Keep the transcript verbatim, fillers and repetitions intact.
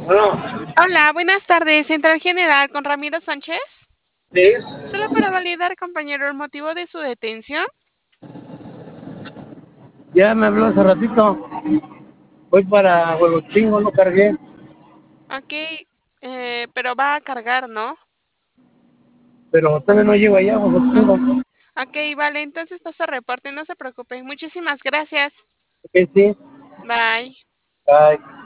Bueno, Hola, buenas tardes. Central General con Ramiro Sánchez. sí, Solo para validar, compañero, el motivo de su detención. ya me habló hace ratito. Voy para Huehuetingo, no cargué, Ok, eh, pero va a cargar, ¿no? pero todavía no llego allá a Ok, Huehuetingo. ok, vale, entonces pasa reporte, no se preocupe. Muchísimas gracias. Ok, sí, Bye. bye.